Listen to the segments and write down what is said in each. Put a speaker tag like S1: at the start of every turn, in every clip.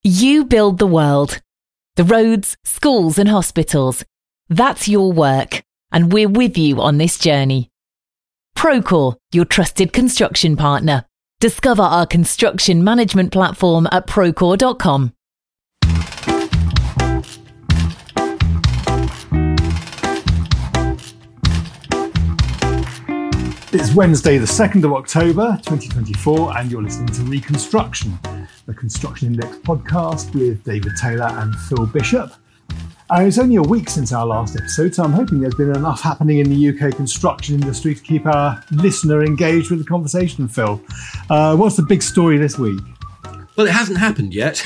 S1: You build the world. The roads, schools and hospitals. That's your work, and we're with you on this journey. Procore, your trusted construction partner. Discover our construction management platform at procore.com.
S2: It's Wednesday, the 2nd of October, 2024, and you're listening to Reconstruction, the Construction Index podcast with David Taylor and Phil Bishop. It's only a week since our last episode, so I'm hoping there's been enough happening in the UK construction industry to keep our listener engaged with the conversation, Phil. What's the big story this week?
S3: Well, it hasn't happened yet.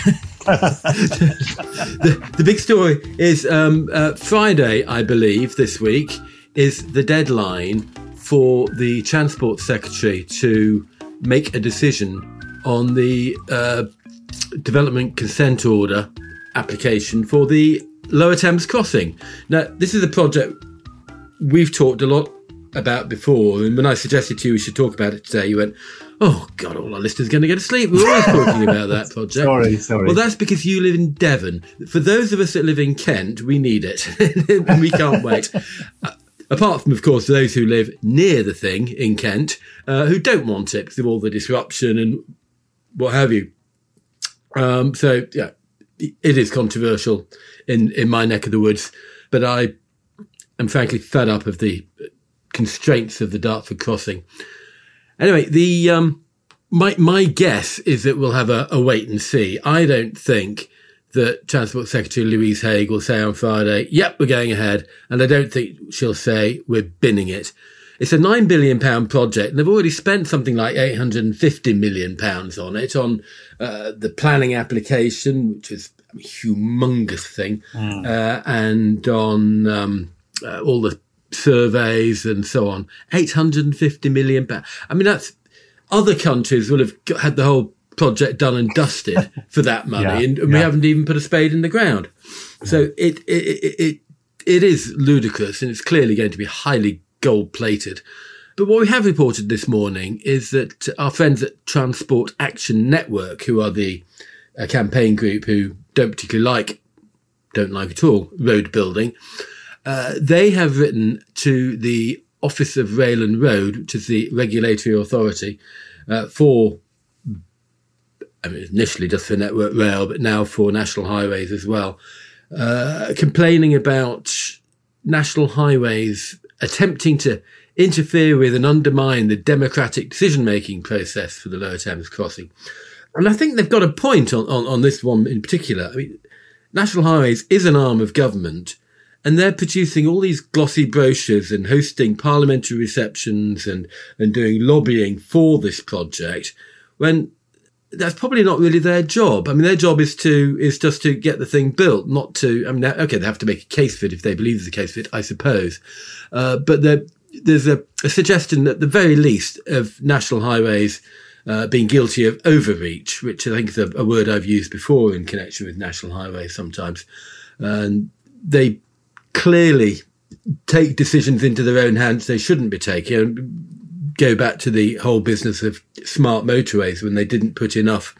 S3: The big story is Friday, I believe, this week, is the deadline for the Transport Secretary to make a decision on the development consent order application for the Lower Thames Crossing. Now, this is a project we've talked a lot about before, and when I suggested to you we should talk about it today, you went, oh God, all our listeners are going to go to sleep. We're always talking about that project.
S2: Sorry.
S3: Well, that's because you live in Devon. For those of us that live in Kent, we need it, and we can't wait. Apart from, of course, those who live near the thing in Kent, who don't want it because of all the disruption and what have you. So, yeah, it is controversial in my neck of the woods, but I am frankly fed up of the constraints of the Dartford crossing. Anyway, my guess is that we'll have a wait and see. I don't think that Transport Secretary Louise Haigh will say on Friday, yep, we're going ahead. And I don't think she'll say we're binning it. It's a £9 billion project, and they've already spent something like £850 million on it, on the planning application, which is a humongous thing, and on all the surveys and so on. £850 million. I mean, that's other countries will have had the whole project done and dusted for that money, and we haven't even put a spade in the ground. So it is ludicrous, and it's clearly going to be highly gold-plated. But what we have reported this morning is that our friends at Transport Action Network, who are the campaign group who don't like at all road building, they have written to the Office of Rail and Road, which is the regulatory authority initially just for Network Rail, but now for National Highways as well, complaining about National Highways attempting to interfere with and undermine the democratic decision-making process for the Lower Thames Crossing. And I think they've got a point on this one in particular. I mean, National Highways is an arm of government, and they're producing all these glossy brochures and hosting parliamentary receptions and doing lobbying for this project, when that's probably not really their job. I mean, their job is just to get the thing built, not to, I mean, okay, they have to make a case for it if they believe there's a case for it, I suppose. But there's a suggestion at the very least of National Highways being guilty of overreach, which I think is a word I've used before in connection with National Highways sometimes. And they clearly take decisions into their own hands they shouldn't be taking. Go back to the whole business of smart motorways when they didn't put enough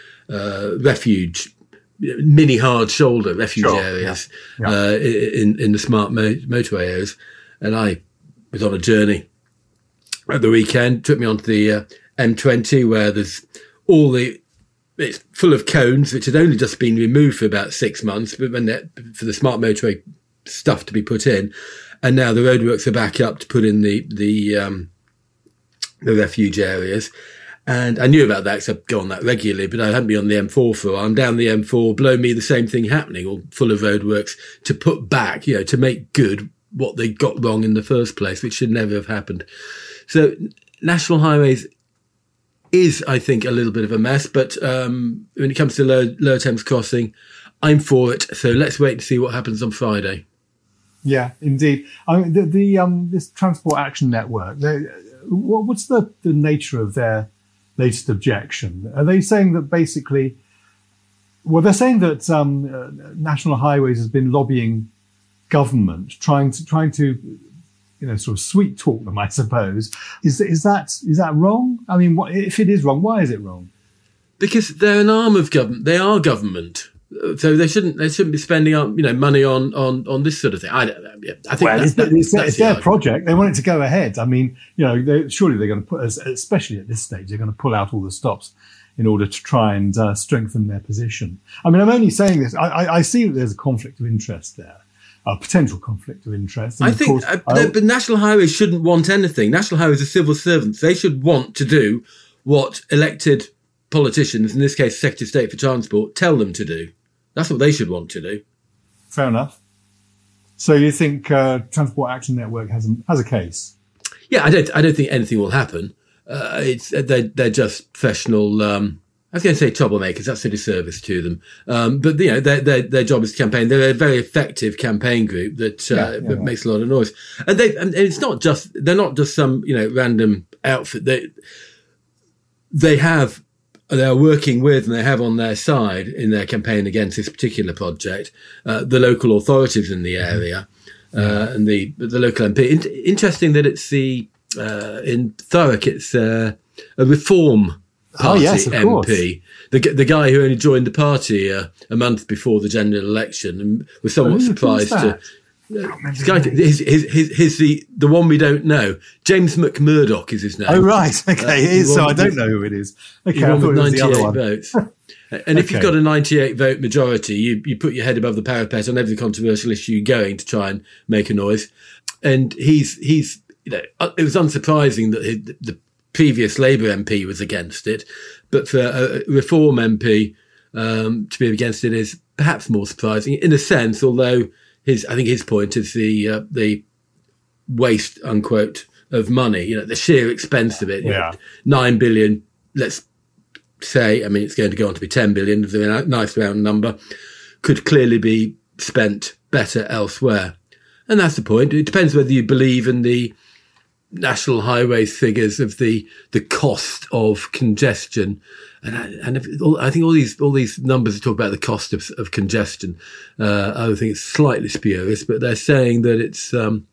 S3: refuge, mini hard shoulder refuge areas in the smart motorway areas. And I was on a journey at the weekend, took me onto the M20 where there's it's full of cones, which had only just been removed for about 6 months, but for the smart motorway stuff to be put in. And now the roadworks are back up to put in the refuge areas. And I knew about that because I go on that regularly, but I hadn't been on the M4 for a while. And down the M4, below me, the same thing happening, all full of roadworks to put back, to make good what they got wrong in the first place, which should never have happened. So National Highways is, I think, a little bit of a mess. But when it comes to Lower Thames Crossing, I'm for it. So let's wait and see what happens on Friday.
S2: Yeah, indeed. I mean, this Transport Action Network, what's the nature of their latest objection? Are they saying that basically, they're saying that National Highways has been lobbying government, trying to sort of sweet talk them, I suppose. Is that wrong? I mean, if it is wrong, why is it wrong?
S3: Because they're an arm of government. They are government. So they shouldn't be spending money on this sort of thing. I think
S2: it's their project. They want it to go ahead. I mean, surely they're going to put, especially at this stage, they're going to pull out all the stops in order to try and strengthen their position. I mean, I'm only saying this. I see that there's a conflict of interest there, a potential conflict of interest. And
S3: but National Highways shouldn't want anything. National Highways are civil servants. They should want to do what elected politicians, in this case Secretary of State for Transport, tell them to do. That's what they should want to do.
S2: Fair enough. So you think Transport Action Network has a case?
S3: Yeah, I don't think anything will happen. They're just professional. I was going to say troublemakers. That's a disservice to them. But their job is to campaign. They're a very effective campaign group that makes a lot of noise. And it's not just they're not just some random outfit. They are working with and they have on their side in their campaign against this particular project the local authorities in the area and the local MP. Interesting that it's in Thurrock. It's a Reform Party MP, the guy who only joined the party a month before the general election and was somewhat surprised to. He's the one we don't know. James McMurdoch is his name.
S2: Oh, right. Okay. So I don't know who it is. Okay. I thought it was 98
S3: votes. And if you've got a 98 vote majority, you put your head above the parapet on every controversial issue going to try and make a noise. And he's it was unsurprising that the previous Labour MP was against it. But for a Reform MP to be against it is perhaps more surprising in a sense, although I think his point is the waste, unquote, of money. The sheer expense of it. 9 billion. Let's say, I mean, it's going to go on to be 10 billion. It's a nice round number. Could clearly be spent better elsewhere, and that's the point. It depends whether you believe in the National Highways figures of the cost of congestion. And I think all these numbers that talk about the cost of congestion, I would think it's slightly spurious, but they're saying that it's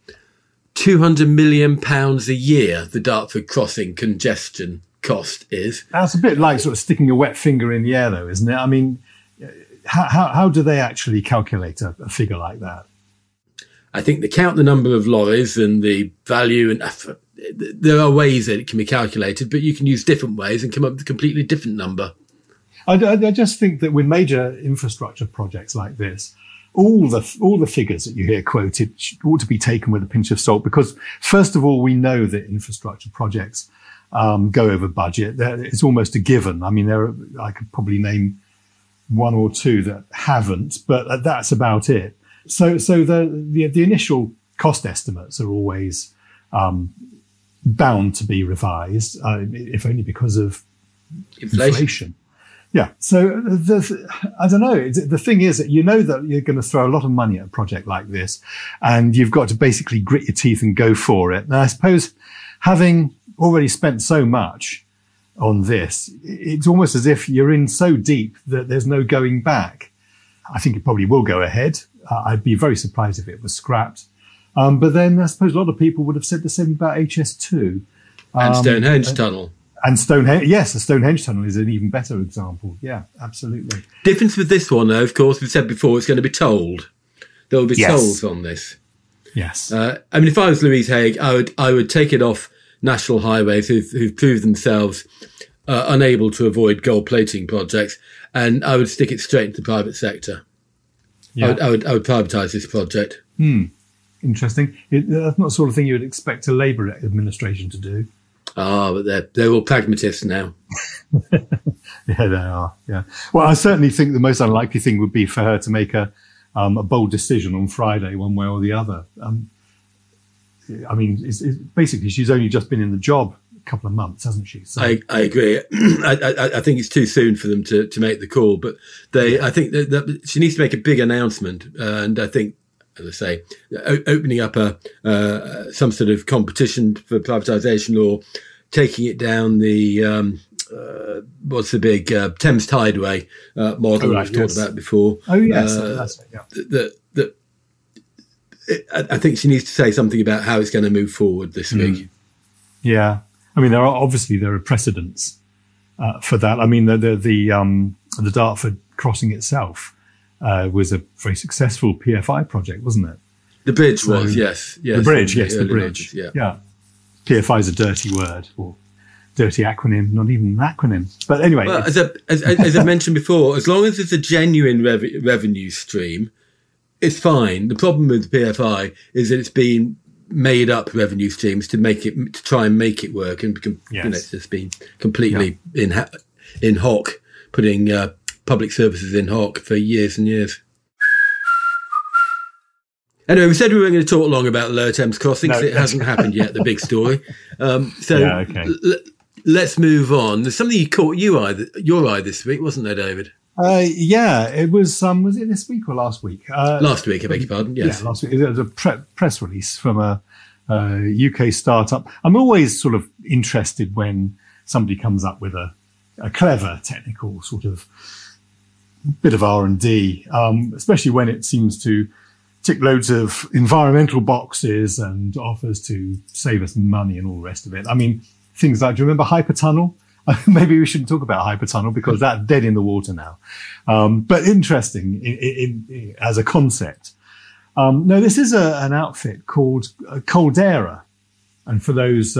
S3: £200 million a year, the Dartford crossing congestion cost is.
S2: That's a bit like sort of sticking a wet finger in the air, though, isn't it? I mean, how do they actually calculate a figure like that?
S3: I think they count the number of lorries and the value, and there are ways that it can be calculated, but you can use different ways and come up with a completely different number.
S2: I just think that with major infrastructure projects like this, all the figures that you hear quoted ought to be taken with a pinch of salt, because first of all, we know that infrastructure projects go over budget. It's almost a given. I mean, I could probably name one or two that haven't, but that's about it. So the initial cost estimates are always bound to be revised, if only because of inflation. Yeah. So I don't know. The thing is that you know that you're going to throw a lot of money at a project like this, and you've got to basically grit your teeth and go for it. And I suppose having already spent so much on this, it's almost as if you're in so deep that there's no going back. I think it probably will go ahead. I'd be very surprised if it was scrapped. But then I suppose a lot of people would have said the same about HS2.
S3: And Stonehenge Tunnel.
S2: And Stonehenge, yes, the Stonehenge Tunnel is an even better example. Yeah, absolutely.
S3: Difference with this one, though, of course, we've said before, it's going to be tolled. There will be tolls on this.
S2: Yes.
S3: I mean, if I was Louise Haigh, I would take it off National Highways who've proved themselves unable to avoid gold plating projects, and I would stick it straight into the private sector. Yeah. I would privatise this project.
S2: Interesting. That's not the sort of thing you would expect a Labour administration to do.
S3: But they're all pragmatists now.
S2: Yeah, they are. Yeah. Well, I certainly think the most unlikely thing would be for her to make a bold decision on Friday, one way or the other. I mean, it's basically she's only just been in the job a couple of months, hasn't she? So.
S3: I agree. I think it's too soon for them to make the call, but I think that she needs to make a big announcement, and I think, as I say, opening up some sort of competition for privatisation, or taking it down the what's the big Thames Tideway model we've talked about before.
S2: Oh yes, that's it. Yeah.
S3: I think she needs to say something about how it's going to move forward this week.
S2: Yeah, I mean there are precedents for that. I mean, the Dartford crossing itself was a very successful PFI project, wasn't it?
S3: The bridge was, yes.
S2: The bridge, yes, the bridge.
S3: 90s,
S2: yeah. PFI is a dirty word, or dirty acronym, not even an acronym. But anyway.
S3: Well, as I mentioned before, as long as it's a genuine revenue stream, it's fine. The problem with PFI is that it's been made up revenue streams to try and make it work, and it's just been completely in hock, putting public services in hock for years and years. Anyway, we said we weren't going to talk long about Lower Thames Crossing, because it hasn't happened yet, the big story. Let's move on. There's something caught your eye this week, wasn't there, David?
S2: It was. Was it this week or last week?
S3: Last week, I beg your pardon. Yes,
S2: last week. It was a press release from a UK startup. I'm always sort of interested when somebody comes up with a clever technical sort of bit of R&D, especially when it seems to tick loads of environmental boxes and offers to save us money and all the rest of it. I mean, things like, do you remember Hypertunnel? Maybe we shouldn't talk about Hypertunnel because that's dead in the water now. But interesting in as a concept. No, this is an outfit called Caldera. And for those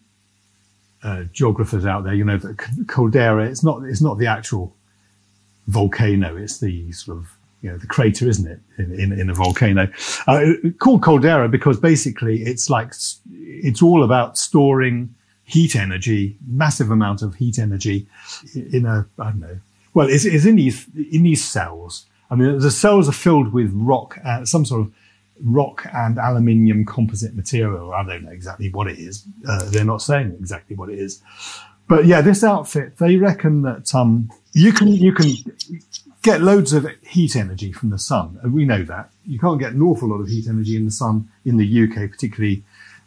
S2: geographers out there, you know that Caldera, it's not the actual volcano. It's the sort of, the crater, isn't it, in a volcano? Called Caldera because basically it's all about storing heat energy, massive amount of heat energy in it's in these cells. I mean, the cells are filled with rock, some sort of rock and aluminium composite material. I don't know exactly what it is. They're not saying exactly what it is. But yeah, this outfit, they reckon that you can get loads of heat energy from the sun. And we know that. You can't get an awful lot of heat energy in the sun in the UK, particularly.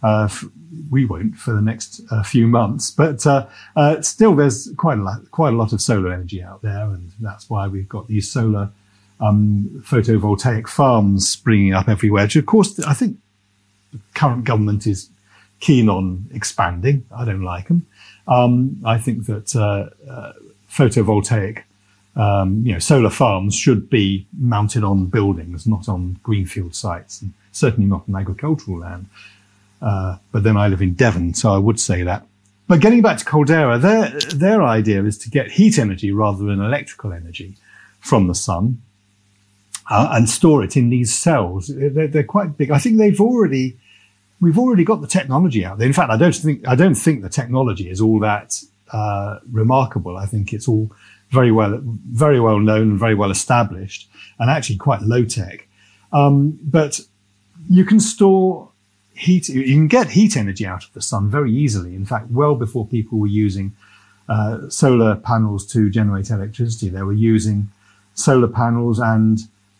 S2: We won't for the next few months, but still there's quite a lot of solar energy out there, and that's why we've got these solar photovoltaic farms springing up everywhere, which of course I think the current government is keen on expanding. I don't like them. I think that photovoltaic solar farms should be mounted on buildings, not on greenfield sites, and certainly not on agricultural land. But then I live in Devon, so I would say that. But getting back to Caldera, their idea is to get heat energy rather than electrical energy from the sun and store it in these cells. They're quite big. I think we've already got the technology out there. In fact, I don't think the technology is all that remarkable. I think it's all very well known and very well established, and actually quite low tech. But you can store heat. You can get heat energy out of the sun very easily. In fact, well before people were using solar panels to generate electricity, they were using solar panels and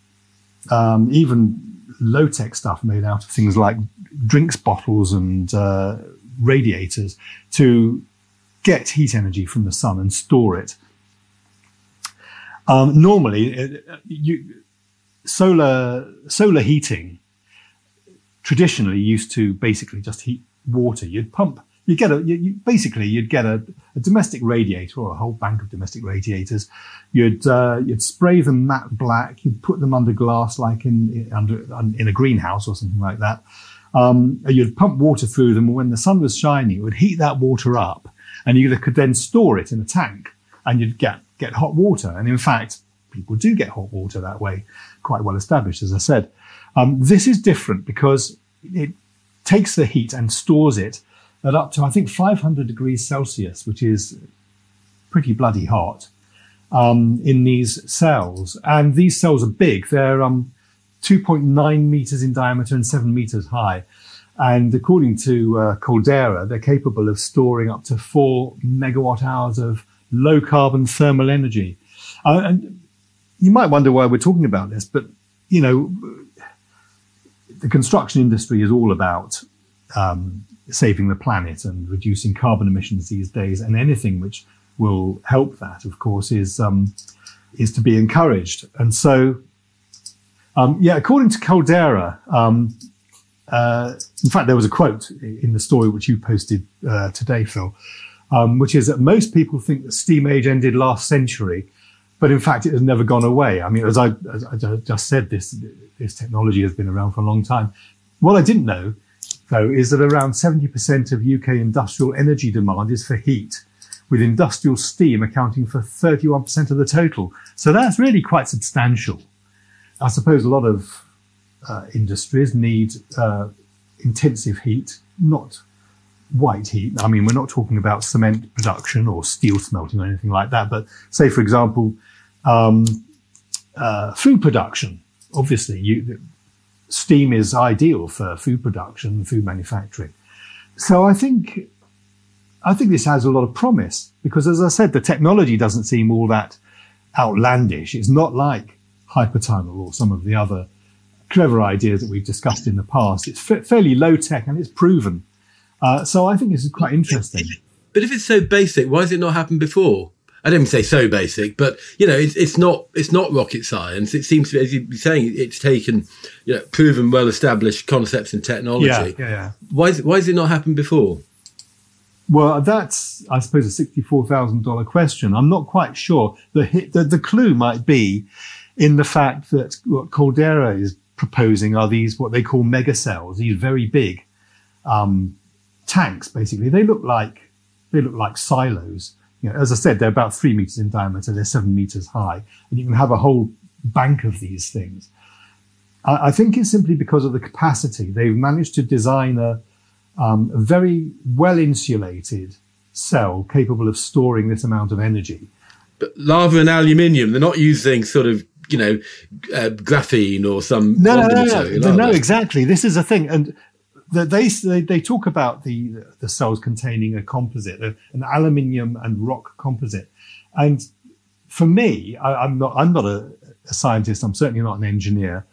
S2: even low-tech stuff made out of things like drinks bottles and radiators to get heat energy from the sun and store it. Normally, solar heating traditionally used to basically just heat water. You'd get a domestic radiator or a whole bank of domestic radiators. You'd spray them matte black. You'd put them under glass, like in a greenhouse or something like that. You'd pump water through them. When the sun was shining, it would heat that water up, and you could then store it in a tank, and you'd get hot water. And in fact, people do get hot water that way, quite well established, as I said. This is different because it takes the heat and stores it at up to, I think, 500 degrees Celsius, which is pretty bloody hot, in these cells. And these cells are big. They're 2.9 meters in diameter and 7 meters high. And according to Caldera, they're capable of storing up to 4 megawatt hours of low carbon thermal energy. And you might wonder why we're talking about this, but, the construction industry is all about saving the planet and reducing carbon emissions these days, and anything which will help that, of course, is to be encouraged. And so, according to Caldera, in fact, there was a quote in the story which you posted today, Phil, which is that most people think the steam age ended last century, but in fact it has never gone away. I mean, as I just said, this technology has been around for a long time. What I didn't know, though, is that around 70% of UK industrial energy demand is for heat, with industrial steam accounting for 31% of the total. So that's really quite substantial. I suppose a lot of industries need intensive heat, not white heat. I mean, we're not talking about cement production or steel smelting or anything like that, but say, for example, food production. Obviously, steam is ideal for food production, food manufacturing. So I think this has a lot of promise because, as I said, the technology doesn't seem all that outlandish. It's not like hyperthermal or some of the other clever ideas that we've discussed in the past. It's fairly low tech and it's proven. So I think this is quite interesting.
S3: But if it's so basic, why has it not happened before? I don't say so basic, but it's not rocket science. It seems to be, as you're saying, it's taken proven, well-established concepts and technology.
S2: Yeah.
S3: Why has it not happened before?
S2: Well, that's, I suppose, a $64,000 question. I'm not quite sure. The clue might be in the fact that what Caldera is proposing are these what they call megacells, these very big tanks. Basically, they look like silos. As I said, they're about 3 meters in diameter. They're 7 meters high, and you can have a whole bank of these things. I think it's simply because of the capacity. They've managed to design a very well-insulated cell capable of storing this amount of energy.
S3: But lava and aluminium, they're not using sort of, graphene or some...
S2: No, exactly. This is a thing. And they talk about the cells containing a composite, an aluminium and rock composite. And for me, I'm not a scientist. I'm certainly not an engineer.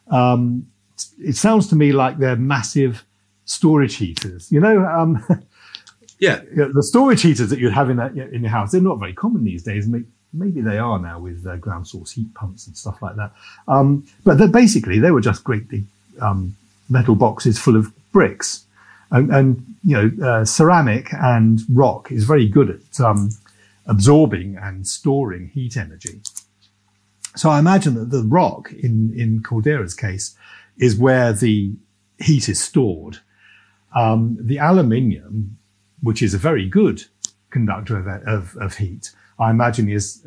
S2: It sounds to me like they're massive storage heaters. The storage heaters that you'd have in your house, they're not very common these days. Maybe they are now with ground source heat pumps and stuff like that. But basically, they were just great big metal boxes full of bricks. And ceramic and rock is very good at absorbing and storing heat energy. So I imagine that the rock, in Caldera's case, is where the heat is stored. The aluminium, which is a very good conductor of heat, I imagine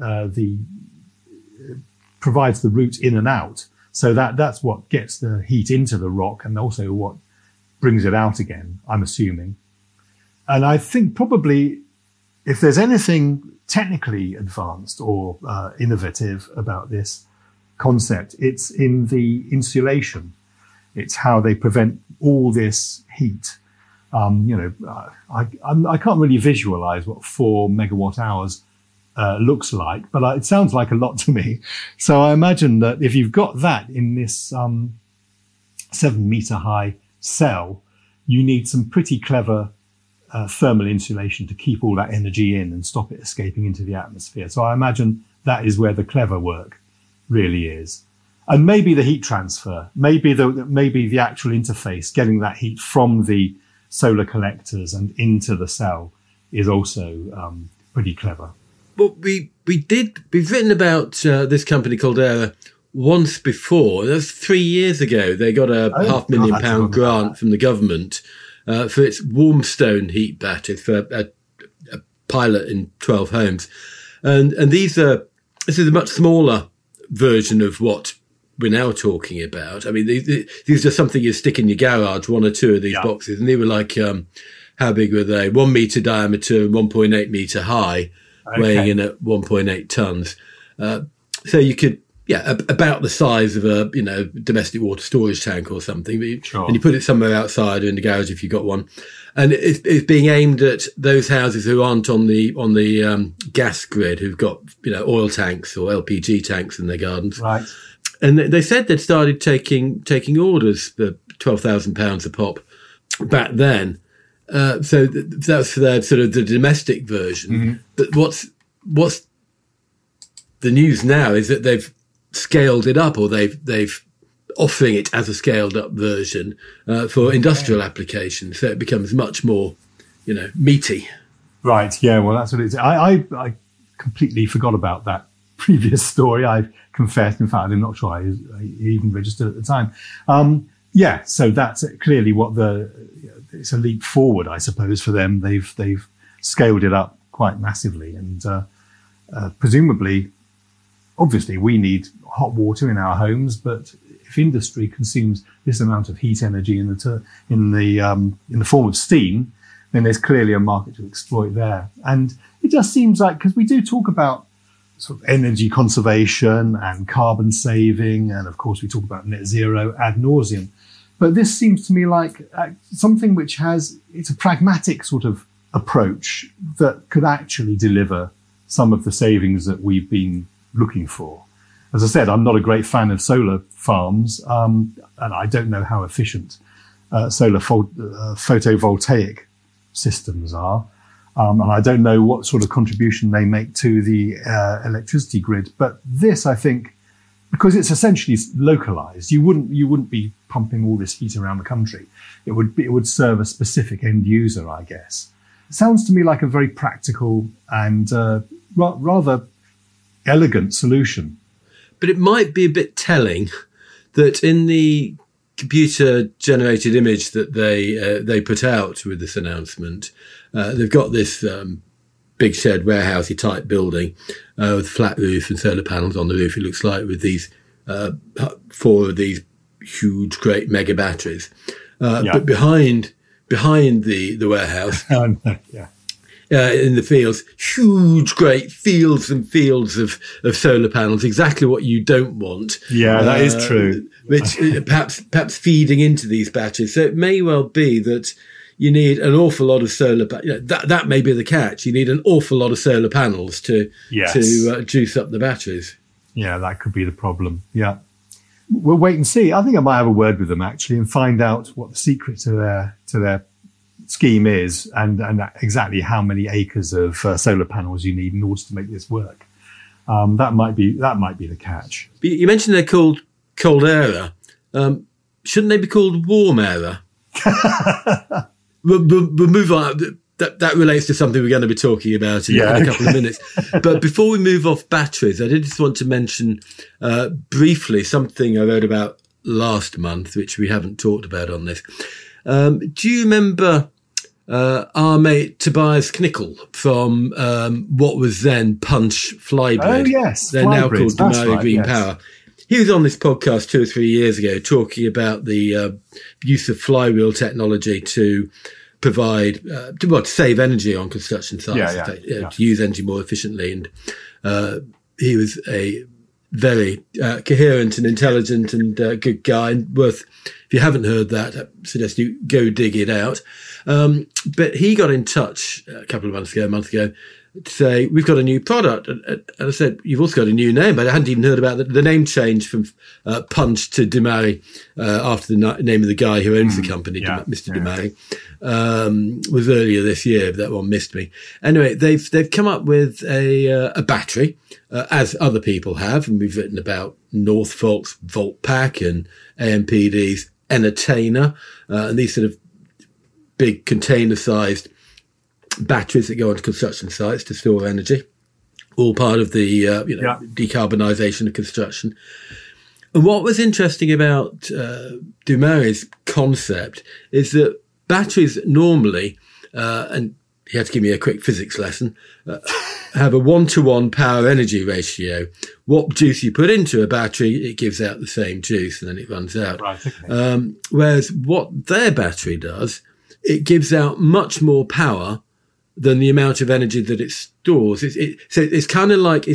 S2: provides the route in and out. So that's what gets the heat into the rock and also what brings it out again, I'm assuming. And I think probably if there's anything technically advanced or innovative about this concept, it's in the insulation. It's how they prevent all this heat. I can't really visualize what 4 megawatt hours looks like, but it sounds like a lot to me. So I imagine that if you've got that in this 7 meter high cell, you need some pretty clever thermal insulation to keep all that energy in and stop it escaping into the atmosphere. So I imagine that is where the clever work really is. And maybe the heat transfer, maybe the actual interface, getting that heat from the solar collectors and into the cell is also pretty clever.
S3: Well, we've written about this company Caldera once before. That was 3 years ago. They got a £500,000 grant from the government for its Warmstone heat battery for a pilot in 12 homes. And this is a much smaller version of what we're now talking about. I mean, these are something you stick in your garage, 1 or 2 of these boxes. And they were like, how big were they? 1 meter diameter, 1.8 meter high, weighing in at 1.8 tons. So you could, about the size of a, domestic water storage tank or something. Sure. And you put it somewhere outside or in the garage if you've got one. And it's being aimed at those houses who aren't on the gas grid, who've got, oil tanks or LPG tanks in their gardens.
S2: Right.
S3: And they said they'd started taking orders for £12,000 a pop back then. So that's for their sort of the domestic version. Mm-hmm. But what's the news now is that they've scaled it up, or they've offering it as a scaled up version for industrial applications. So it becomes much more, meaty.
S2: Right. Yeah. Well, that's what it is. I completely forgot about that previous story. I confessed. In fact, I'm not sure I even registered at the time. So that's clearly it's a leap forward, I suppose, for them. They've scaled it up quite massively, and presumably, obviously, we need hot water in our homes, but if industry consumes this amount of heat energy in the form of steam, then there's clearly a market to exploit there. And it just seems like, because we do talk about sort of energy conservation and carbon saving, and of course we talk about net zero ad nauseum, but this seems to me like something which it's a pragmatic sort of approach that could actually deliver some of the savings that we've been looking for. As I said, I'm not a great fan of solar farms, and I don't know how efficient solar photovoltaic systems are. And I don't know what sort of contribution they make to the electricity grid. But this, I think, because it's essentially localized, you wouldn't be pumping all this heat around the country. It would serve a specific end user, I guess. It sounds to me like a very practical and rather elegant solution.
S3: But it might be a bit telling that in the computer-generated image that they put out with this announcement, they've got this big shed warehousey type building with flat roof and solar panels on the roof. It looks like with these 4 of these huge, great mega batteries. But behind the warehouse. In the fields, huge, great fields and fields of solar panels, exactly what you don't want.
S2: Yeah, that is true.
S3: Which perhaps feeding into these batteries. So it may well be that you need an awful lot of solar. That may be the catch. You need an awful lot of solar panels to juice up the batteries.
S2: Yeah, that could be the problem. Yeah, we'll wait and see. I think I might have a word with them actually and find out what the secret to their scheme is and exactly how many acres of solar panels you need in order to make this work. That might be the catch.
S3: You mentioned they're called cold era. Shouldn't they be called warm era? We'll move on. That relates to something we're going to be talking about in a couple of minutes. But before we move off batteries, I did just want to mention briefly something I wrote about last month, which we haven't talked about on this. Do you remember our mate Tobias Knickel from what was then Punch Flybrid?
S2: Oh, yes.
S3: They're now called Demari Green Power. He was on this podcast 2 or 3 years ago talking about the use of flywheel technology to provide, to save energy on construction sites, to use energy more efficiently. And he was a very coherent and intelligent and good guy, and worth, if you haven't heard that, I suggest you go dig it out. But he got in touch a month ago, to say, we've got a new product. And I said, you've also got a new name, but I hadn't even heard about the name change from Punch to Demari after the name of the guy who owns the company, Mr. Demari, was earlier this year, but that one missed me. Anyway, they've come up with a battery, as other people have, and we've written about Northvolt's Voltpack and AMPD's Entertainer, and these sort of big container-sized batteries that go onto construction sites to store energy, all part of the decarbonisation of construction. And what was interesting about Demari's concept is that batteries normally, and he had to give me a quick physics lesson, have a 1-to-1 power energy ratio. What juice you put into a battery, it gives out the same juice and then it runs out.
S2: Right, okay.
S3: Whereas what their battery does, it gives out much more power than the amount of energy that it stores. So it's kind of like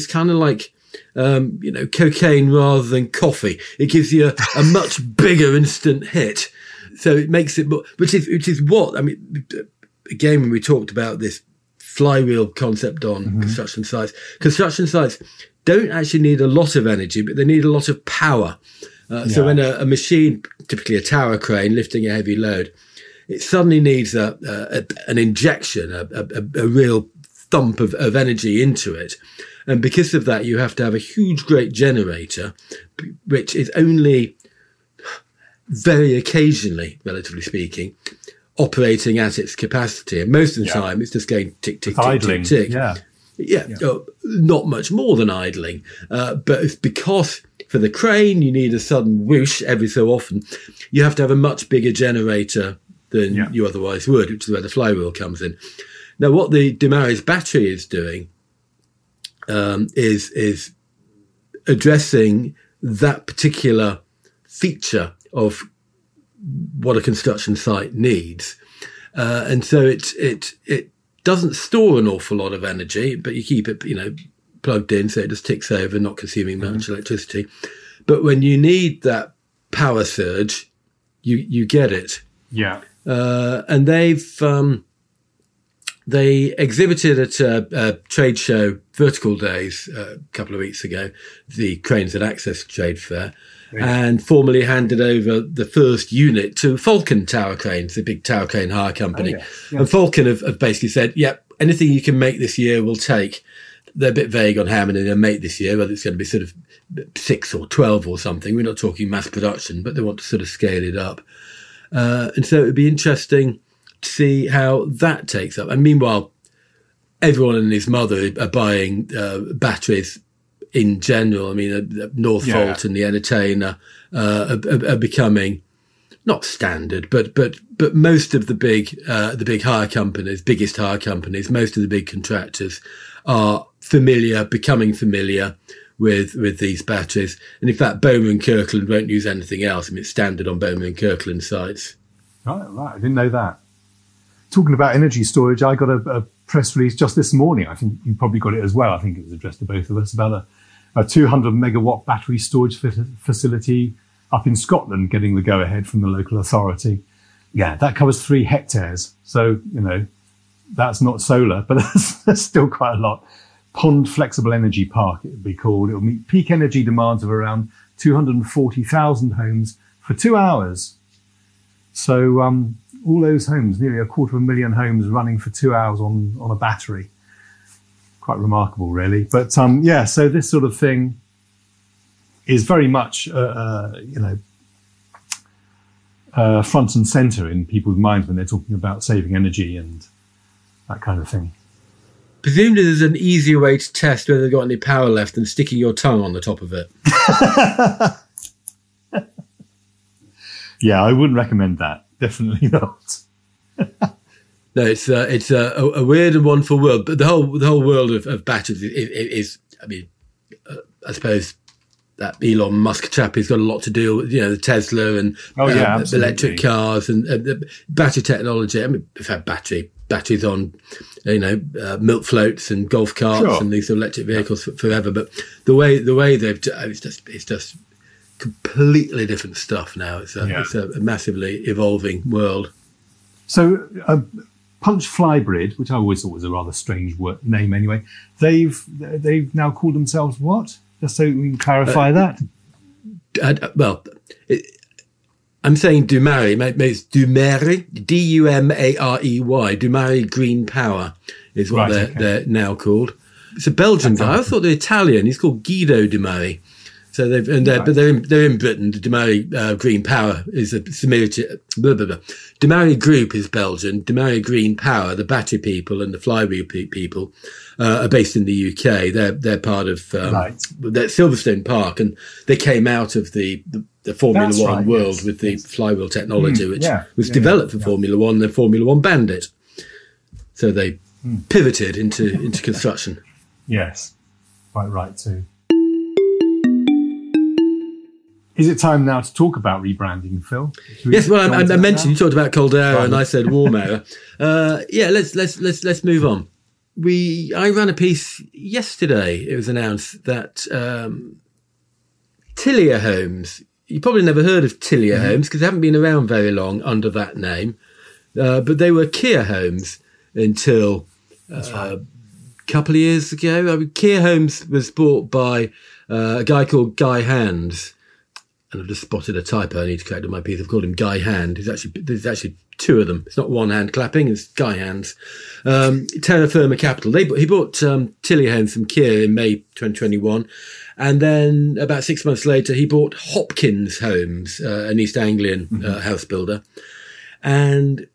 S3: cocaine rather than coffee. It gives you a much bigger instant hit. So it makes it more, which is what, I mean, again, when we talked about this flywheel concept on construction sites don't actually need a lot of energy, but they need a lot of power. So when a machine, typically a tower crane lifting a heavy load, it suddenly needs an injection, a real thump of energy into it. And because of that, you have to have a huge, great generator, which is only very occasionally, relatively speaking, operating at its capacity. And most of the time, it's just going tick, tick, tick,
S2: idling.
S3: tick, tick. Yeah. Not much more than idling. But it's because for the crane, you need a sudden whoosh every so often. You have to have a much bigger generator than you otherwise would, which is where the flywheel comes in. Now, what the Dumary's battery is doing is addressing that particular feature of what a construction site needs. And so it doesn't store an awful lot of energy, but you keep it, plugged in so it just ticks over, not consuming much electricity. But when you need that power surge, you get it.
S2: Yeah.
S3: And they exhibited at a trade show, Vertical Days, a couple of weeks ago, the Cranes and Access Trade Fair, and formally handed over the first unit to Falcon Tower Cranes, the big tower crane hire company. And Falcon have basically said, anything you can make this year, we'll take. They're a bit vague on how many they'll make this year, whether it's going to be sort of 6 or 12 or something. We're not talking mass production, but they want to sort of scale it up. And so it would be interesting to see how that takes up. And meanwhile, everyone and his mother are buying batteries in general. I mean, Northvolt and the Entertainer are becoming not standard, but most of the big hire companies, biggest hire companies, most of the big contractors are becoming familiar with these batteries. And in fact, Bowman and Kirkland won't use anything else. I mean, it's standard on Bowman and Kirkland sites.
S2: Right. I didn't know that. Talking about energy storage, I got a press release just this morning. I think you probably got it as well. I think it was addressed to both of us about a 200 megawatt battery storage facility up in Scotland getting the go-ahead from the local authority. Yeah, that covers 3 hectares. So, that's not solar, but that's still quite a lot. Pond Flexible Energy Park, it would be called. It will meet peak energy demands of around 240,000 homes for 2 hours. So all those homes, nearly 250,000 homes running for 2 hours on a battery. Quite remarkable, really. But so this sort of thing is very much, front and centre in people's minds when they're talking about saving energy and that kind of thing.
S3: Presumably there's an easier way to test whether they've got any power left than sticking your tongue on the top of it.
S2: Yeah, I wouldn't recommend that. Definitely not.
S3: No, it's a weird and wonderful world, but the whole world of batteries is I mean, I suppose that Elon Musk chap has got a lot to deal with, the Tesla and electric cars and the battery technology. I mean, we've had batteries on, milk floats and golf carts and these sort of electric vehicles forever. But the way they've it's just completely different stuff now. It's a massively evolving world.
S2: So Punch Flybrid, which I always thought was a rather strange name anyway, they've now called themselves what? Just so we can clarify that.
S3: I'm saying Dumary. Maybe it's Dumary, D-U-M-A-R-E-Y. Dumary Green Power is what they're now called. It's a Belgian guy. I thought they're Italian. He's called Guido Dumary. So they're in Britain. The Dumary Green Power is a similitude. Dumary Group is Belgian. Dumary Green Power, the battery people and the flywheel people, are based in the UK. They're part of Silverstone Park, and they came out of the Formula One world with the flywheel technology, which was developed for Formula One. And then Formula One banned it, so they pivoted into construction.
S2: Yes, quite right too. Is it time now to talk about rebranding, Phil?
S3: Yes, well, I mentioned you talked about Caldera and I said warm air. Let's move on. I ran a piece yesterday. It was announced that Tilia Homes. You probably never heard of Tilia Homes because they haven't been around very long under that name. But they were Kier Homes until a couple of years ago. I mean, Kier Homes was bought by a guy called Guy Hands. And I've just spotted a typo I need to correct on my piece. I've called him Guy Hand. There's actually 2 of them. It's not one hand clapping, it's Guy Hands. Terra Firma Capital. He bought Tilia Homes from Kier in May 2021. And then about 6 months later, he bought Hopkins Homes, an East Anglian house builder. And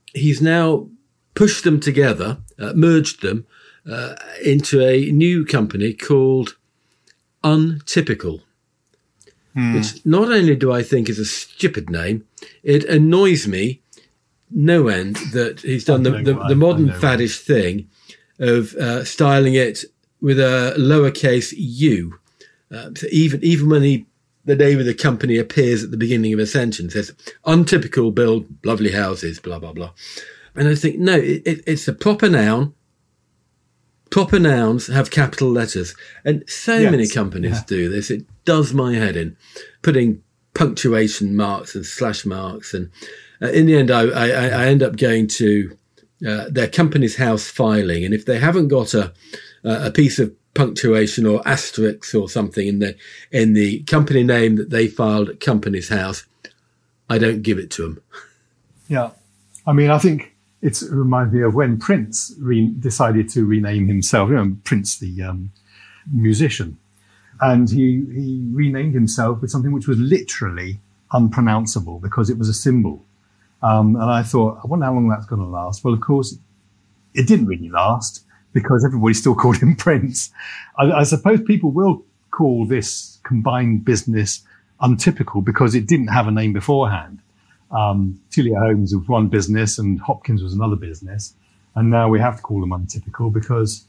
S3: he's now pushed them together, merged them into a new company called Untypical, which not only do I think is a stupid name, it annoys me no end that he's done the modern faddish thing of styling it with a lowercase u. So even when the name of the company appears at the beginning of a sentence, it says, Untypical build lovely houses, blah, blah, blah. And I think, no, it's a proper noun. Proper nouns have capital letters. And so many companies do this. It does my head in, putting punctuation marks and slash marks. And in the end, I end up going to their company's house filing. And if they haven't got a piece of punctuation or asterisks or something in the company name that they filed at company's house, I don't give it to them.
S2: Yeah. I mean, I think it reminds me of when Prince decided to rename himself, Prince, the musician, and he renamed himself with something which was literally unpronounceable because it was a symbol. And I thought, I wonder how long that's going to last. Well, of course, it didn't really last because everybody still called him Prince. I suppose people will call this combined business Untypical because it didn't have a name beforehand. Tilia Homes was one business and Hopkins was another business. And now we have to call them Untypical because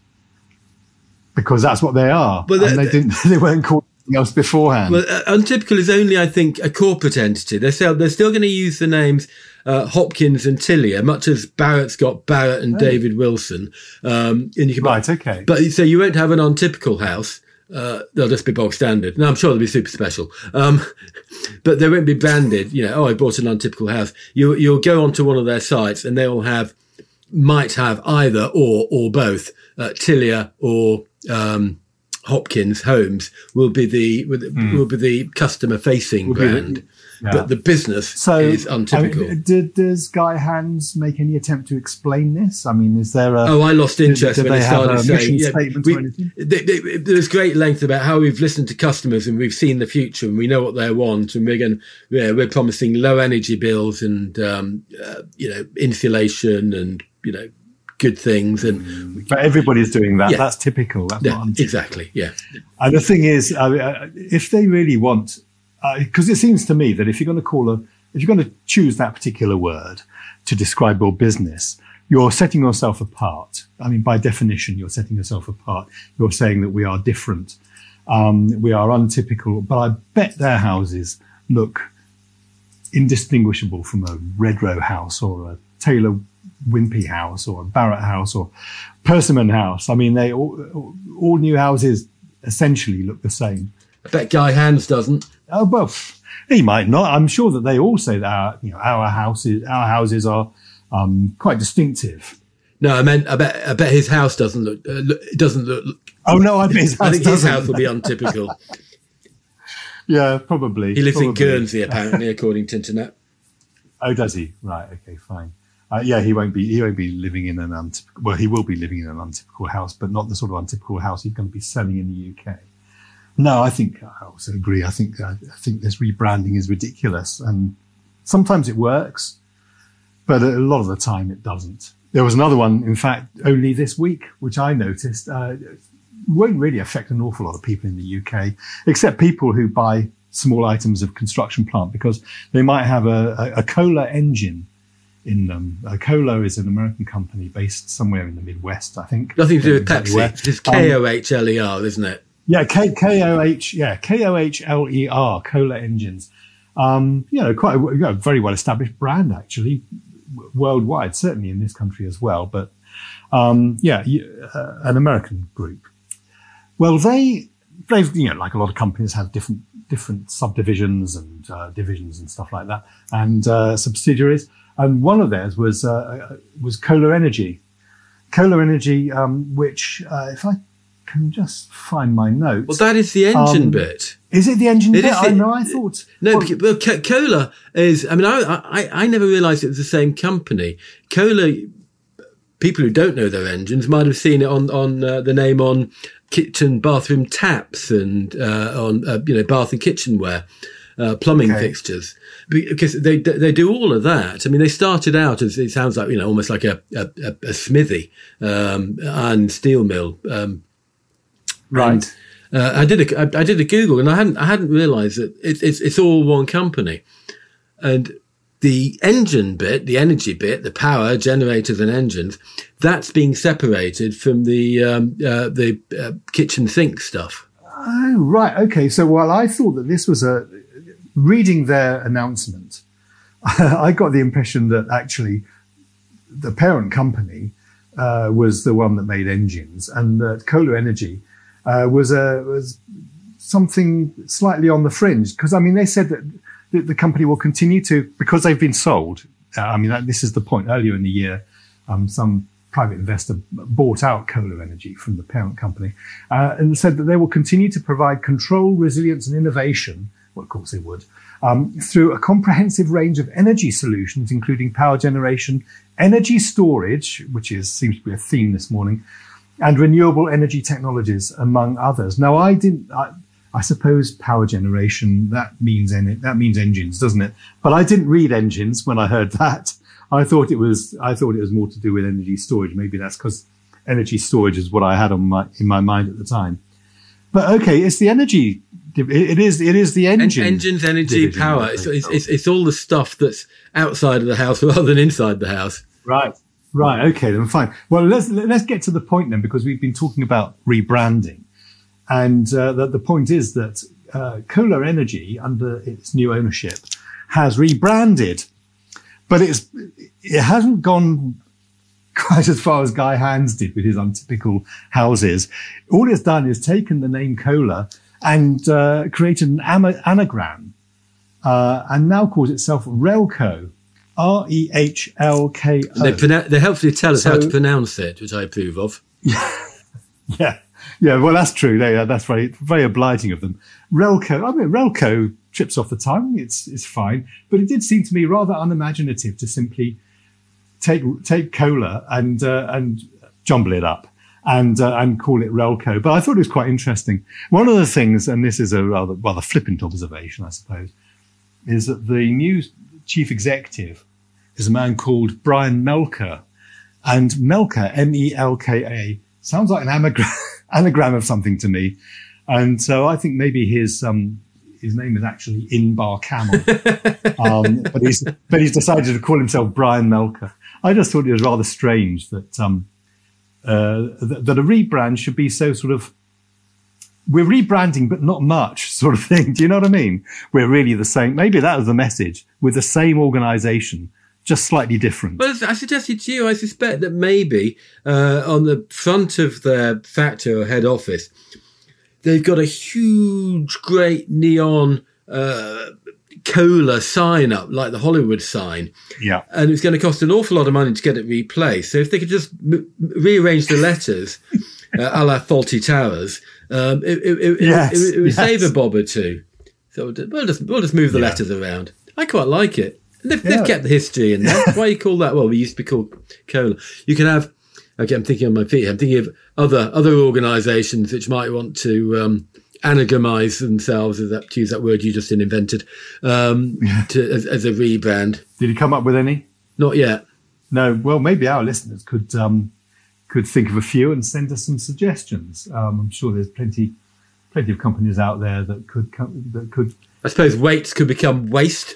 S2: that's what they are. But they weren't called anything else beforehand.
S3: Well, Untypical is only, I think, a corporate entity. They're still going to use the names Hopkins and Tilia, much as Barrett's got Barrett and David Wilson. And you can
S2: okay.
S3: But so you won't have an Untypical house. They'll just be bog standard. Now, I'm sure they'll be super special. But they won't be branded, I bought an Untypical house. You'll go onto one of their sites and they'll might have either or both, Tilia or Hopkins Homes will be the customer facing brand. But the business is Untypical.
S2: Does Guy Hands make any attempt to explain this? I mean, is there
S3: I lost interest when they started saying
S2: statement or anything?
S3: There's great length about how we've listened to customers and we've seen the future and we know what they want and we're promising low energy bills and insulation and good things
S2: but everybody's doing that. That's typical. That's not untypical.
S3: Exactly. Yeah.
S2: And the thing is, if they really want. Because it seems to me that if you're going to choose that particular word to describe your business, you're setting yourself apart. I mean, by definition, you're setting yourself apart. You're saying that we are different. We are untypical. But I bet their houses look indistinguishable from a Redrow house or a Taylor Wimpey house or a Barrett house or Persimmon house. I mean, they all new houses essentially look the same.
S3: I bet Guy Hands doesn't.
S2: Oh, well, he might not. I'm sure that they all say that our houses are quite distinctive.
S3: No, I meant I bet his house doesn't look.
S2: Oh no, I bet his house
S3: I think his house will be Untypical.
S2: Yeah, probably.
S3: He lives in Guernsey, apparently, according to internet.
S2: Oh, does he? Right. Okay. Fine. He won't be living in an untypical. Well, he will be living in an untypical house, but not the sort of untypical house he's going to be selling in the UK. No, I also agree. I think this rebranding is ridiculous, and sometimes it works, but a lot of the time it doesn't. There was another one, in fact, only this week, which I noticed won't really affect an awful lot of people in the UK, except people who buy small items of construction plant because they might have a Kohler engine in them. Kohler is an American company based somewhere in the Midwest, I think.
S3: Nothing to do with Pepsi. It's Kohler, isn't it?
S2: Yeah, Kohler, Kohler engines. Quite a very well established brand actually, worldwide, certainly in this country as well. But an American group. Well, they've like a lot of companies have different subdivisions and divisions and stuff like that, and subsidiaries. And one of theirs was Kohler Energy. Kohler Energy, which if I can just find my notes.
S3: Well, that is the engine bit.
S2: Is it the engine bit? I thought.
S3: No, Kohler is. I mean, I never realised it was the same company. Kohler. People who don't know their engines might have seen it on the name on kitchen bathroom taps and on bath and kitchenware. plumbing fixtures, because they do all of that. I mean, they started out as, it sounds like, almost like a smithy, and steel mill.
S2: Right.
S3: I did a Google, and I hadn't realised that it's all one company, and the engine bit, the energy bit, the power generators and engines, that's being separated from the kitchen sink stuff.
S2: Oh, right. Okay. So while I thought that this was reading their announcement, I got the impression that actually the parent company was the one that made engines, and that Kohler Energy was something slightly on the fringe. Because, I mean, they said that the company will continue to, because they've been sold. This is the point. Earlier in the year, some private investor bought out Kohler Energy from the parent company, and said that they will continue to provide control, resilience, and innovation. Well, of course they would, through a comprehensive range of energy solutions, including power generation, energy storage, which seems to be a theme this morning, and renewable energy technologies, among others. Now, I suppose power generation, that means engines, doesn't it? But I didn't read engines when I heard that. I thought it was more to do with energy storage. Maybe that's because energy storage is what I had in my mind at the time. But okay, it's the energy. It is the engine.
S3: Engines, energy, power. It's all the stuff that's outside of the house rather than inside the house.
S2: Right. Okay, then fine. Well, let's get to the point then, because we've been talking about rebranding. And the point is that Kohler Energy, under its new ownership, has rebranded, but it hasn't gone quite as far as Guy Hands did with his untypical houses. All it's done is taken the name Kohler and created an anagram, and now calls itself Relco, REHLKO.
S3: They helpfully tell us how to pronounce it, which I approve of.
S2: Yeah, well, that's true. That's very, very obliging of them. Relco trips off the tongue. It's fine. But it did seem to me rather unimaginative to simply take Kohler and jumble it up and call it Relco. But I thought it was quite interesting. One of the things, and this is a rather flippant observation, I suppose, is that the new chief executive is a man called Brian Melker. And Melker, Melka, sounds like an anagram of something to me. And so I think maybe his name is actually Inbar Camel. but he's decided to call himself Brian Melker. I just thought it was rather strange that that a rebrand should be so sort of, we're rebranding but not much sort of thing. Do you know what I mean? We're really the same. Maybe that was the message, with the same organisation, just slightly different.
S3: Well, I suggested to you, I suspect that maybe on the front of their factory or head office, they've got a huge, great neon Kohler sign up, like the Hollywood sign.
S2: Yeah.
S3: And it's going to cost an awful lot of money to get it replaced. So if they could just rearrange the letters a la Fawlty Towers, it would save a bob or two. So we'll just move the letters around. I quite like it. They've kept the history in there. Why you call that? Well, we used to be called Kohler. You can have, okay, I'm thinking on my feet. I'm thinking of other organisations which might want to anagramise themselves, to use that word you just invented, as a rebrand.
S2: Did you come up with any?
S3: Not yet.
S2: No. Well, maybe our listeners could think of a few and send us some suggestions. I'm sure there's plenty of companies out there that could.
S3: I suppose weights could become waste.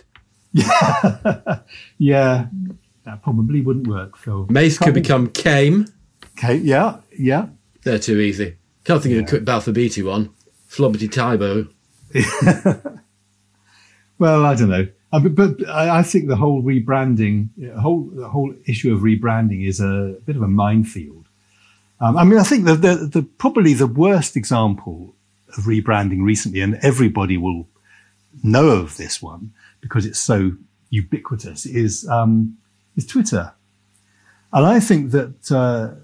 S2: Yeah, that probably wouldn't work, Phil.
S3: Mace could become Came.
S2: Okay, yeah.
S3: They're too easy. Can't think of a quick Balfour-Beatty one. Flobbity Tybo.
S2: Well, I don't know. But I think the whole rebranding, the whole issue of rebranding is a bit of a minefield. I think the probably the worst example of rebranding recently, and everybody will know of this one because it's so ubiquitous, is Twitter. And I think that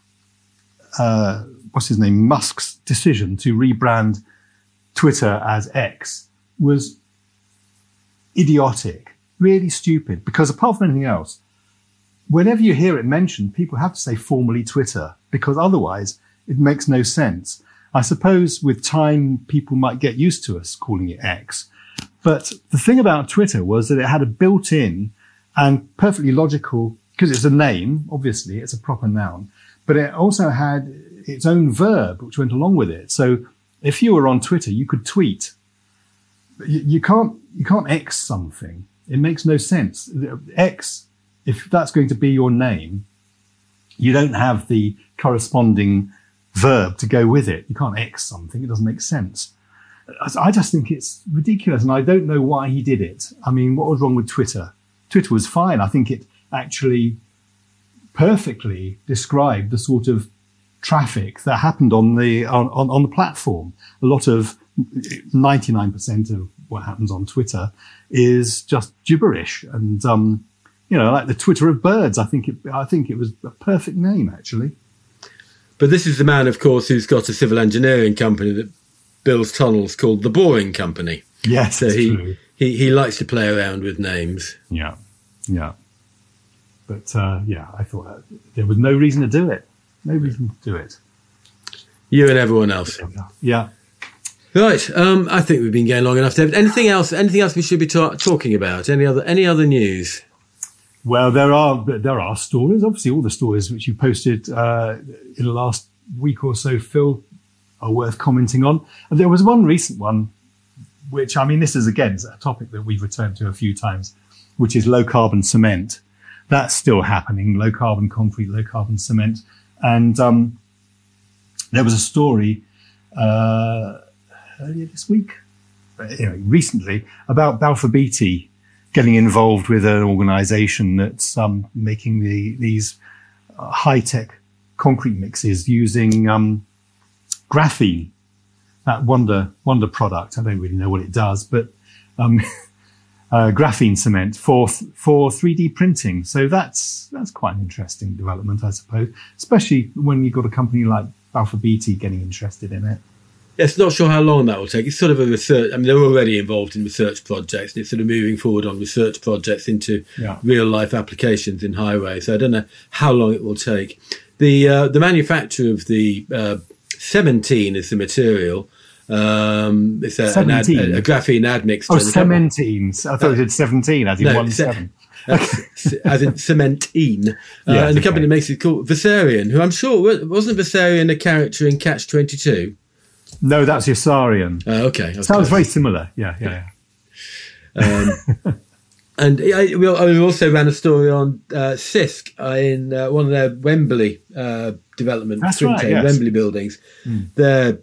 S2: what's his name, Musk's decision to rebrand Twitter as X was idiotic, really stupid, because apart from anything else, whenever you hear it mentioned, people have to say formally Twitter, because otherwise it makes no sense. I suppose with time, people might get used to us calling it X. But the thing about Twitter was that it had a built-in and perfectly logical, because it's a name, obviously, it's a proper noun, but it also had its own verb, which went along with it. So if you were on Twitter, you could tweet. You can't X something. It makes no sense. X, if that's going to be your name, you don't have the corresponding verb to go with it. You can't X something. It doesn't make sense. I just think it's ridiculous, and I don't know why he did it. I mean, what was wrong with Twitter? Twitter was fine. I think it actually perfectly described the sort of traffic that happened on the platform. A lot of 99% of what happens on Twitter is just gibberish, and like the Twitter of birds. I think it was a perfect name, actually.
S3: But this is the man, of course, who's got a civil engineering company that builds tunnels called The Boring Company.
S2: Yes,
S3: so he likes to play around with names.
S2: Yeah. But I thought there was no reason to do it. No reason to do it.
S3: You and everyone else.
S2: Yeah.
S3: Right. I think we've been going long enough, David. Anything else we should be talking about? Any other news?
S2: Well, there are stories. Obviously, all the stories which you posted in the last week or so, Phil, are worth commenting on. And there was one recent one, which, I mean, this is, again, a topic that we've returned to a few times, which is low-carbon cement. That's still happening, low-carbon concrete, low-carbon cement. And there was a story earlier this week, recently, about Balfour Beatty getting involved with an organisation that's making these high-tech concrete mixes using graphene, that wonder product. I don't really know what it does, but graphene cement for 3D printing. So that's quite an interesting development, I suppose, especially when you've got a company like Balfour Beatty getting interested in it.
S3: Yes, not sure how long that will take. It's sort of a research. I mean, they're already involved in research projects, and it's sort of moving forward on research projects into real life applications in highways. So I don't know how long it will take. The manufacture of the cementine is the material. It's a graphene admixture.
S2: Oh, cementine. I thought it said 17, as in 17.
S3: As in cementine. And the company that makes it called Versarion, who I'm sure wasn't Versarion a character in Catch-22?
S2: No, that's Yossarian.
S3: Okay.
S2: Sounds very similar. Yeah.
S3: And we also ran a story on Cisc in one of their Wembley development.
S2: That's right, yes.
S3: Wembley buildings. They're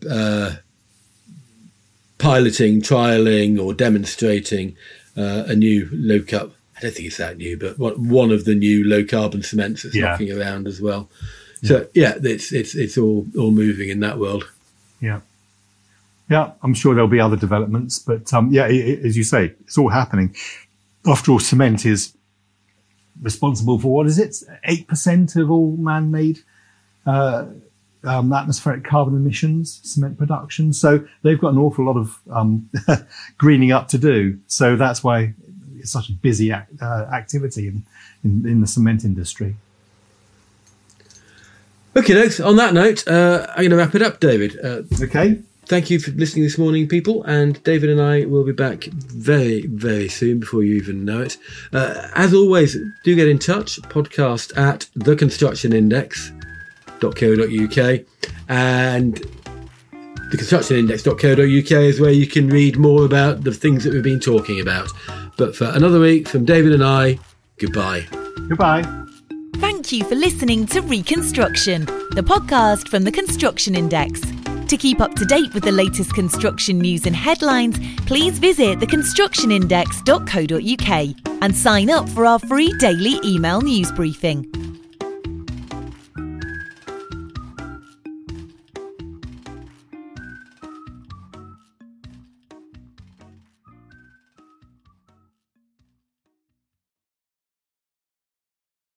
S3: trialling or demonstrating a new low-carbon. I don't think it's that new, but one of the new low-carbon cements that's knocking around as well. So it's all moving in that world. Yeah, I'm sure there'll be other developments, but as you say, it's all happening. After all, cement is responsible for, 8% of all man-made atmospheric carbon emissions, cement production. So they've got an awful lot of greening up to do. So that's why it's such a busy activity in the cement industry. Okay, on that note, I'm going to wrap it up, David. Okay. Thank you for listening this morning, people. And David and I will be back very, very soon, before you even know it. As always, do get in touch. Podcast at theconstructionindex.co.uk. And theconstructionindex.co.uk is where you can read more about the things that we've been talking about. But for another week, from David and I, goodbye. Goodbye.
S1: Thank you for listening to Reconstruction, the podcast from the Construction Index. To keep up to date with the latest construction news and headlines, please visit theconstructionindex.co.uk and sign up for our free daily email news briefing.